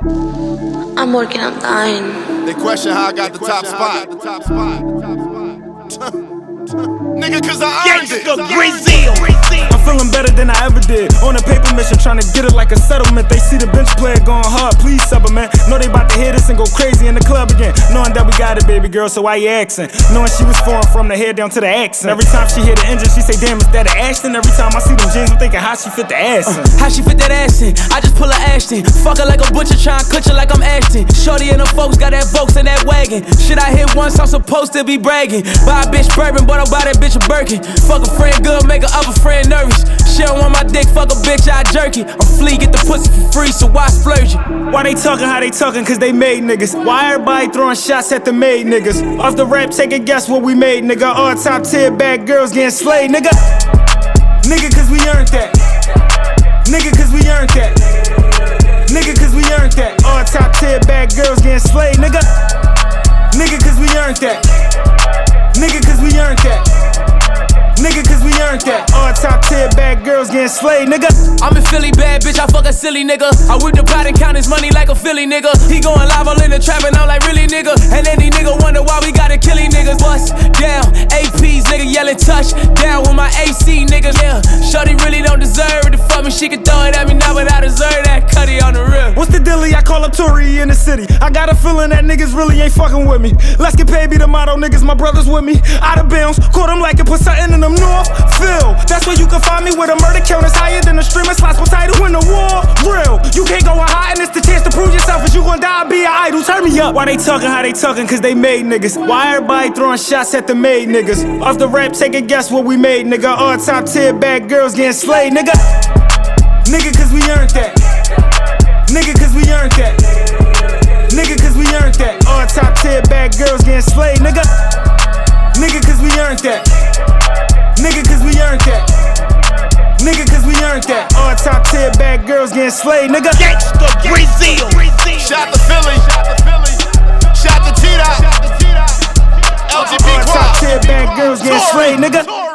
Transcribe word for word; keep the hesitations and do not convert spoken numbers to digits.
I'm working on dying. They question how I got the top spot. Nigga, cause I earned it. I'm feeling better than I ever did. On a paper mission, trying to get it like a settlement. They see the bench player going hard, please supplement. Know they about to hear this and go crazy in the club again. Knowing that we got it, baby girl, so why you asking? Knowing she was foreign from the head down to the accent. Every time she hear the engine, she say, damn, is that an Ashton? Every time I see them jeans, I'm thinking how she fit the ass in. Uh, how she fit that ass in? I just pull her Ashton. Fuck her like a butcher, try and cut her like I'm Ashton. Shorty and the folks got that Volks in that wagon. Shit I hit once, I'm supposed to be bragging. Buy a bitch bourbon, but I'll buy that bitch a Birkin. Fuck a friend good, make a other friend nervous. She don't want my dick, fuck a bitch, I jerky. I'm flea, get the pussy for free, so why splurge it? Why they talking how they talking, cause they made niggas. Why everybody throwing shots at the made niggas? Off the rap, take a guess what we made, nigga. All top tier bad girls getting slayed, nigga. Nigga, cause we earned that. Nigga, cause we earned that. Nigga, cause we earned that. All top tier bad girls getting slayed, nigga. Nigga, cause we earned that. Nigga, cause we earned that. Nigga, cause we earned that. All top tier bad girls getting slayed, nigga. I'm in Philly, bad bitch, I fuck a silly nigga. I whip the pot and count his money like a Philly nigga. He going live all in the trap and I'm like, really nigga? And any nigga wonder why we gotta kill these niggas. Bust down, A Ps, nigga yelling touch down with my A C niggas. Yeah, shorty really don't deserve it to fuck me. She can throw it at me now, but I deserve that cutty on the real. What's the dilly? I call up Tory in the city. I got a feeling that niggas really ain't fucking with me. Let's get paid, be the motto, niggas, my brothers with me. Out of bounds, caught them like it put something in them north. That's where you can find me with a murder count is higher than the streaming slots with title in the war. Real, you can't go on high and it's the chance to prove yourself. If you gon' die, be an idol, turn me up. Why they talking how they talking, cause they made niggas. Why everybody throwing shots at the made niggas? Off the rap, take a guess what we made, nigga. All top tier bad girls getting slayed, nigga. Nigga, cause we earned that. Nigga, cause we earned that. Nigga, cause we earned that. All top tier bad girls getting slayed, nigga. Nigga, cause we earned that. Nigga, cause we earned that. Nigga, cause we earned that. All top tier bad girls getting slayed, nigga. Gangsta Brazil. Shout to Philly. Shout to T-Dot. L G B All top tier bad girls getting slayed, nigga.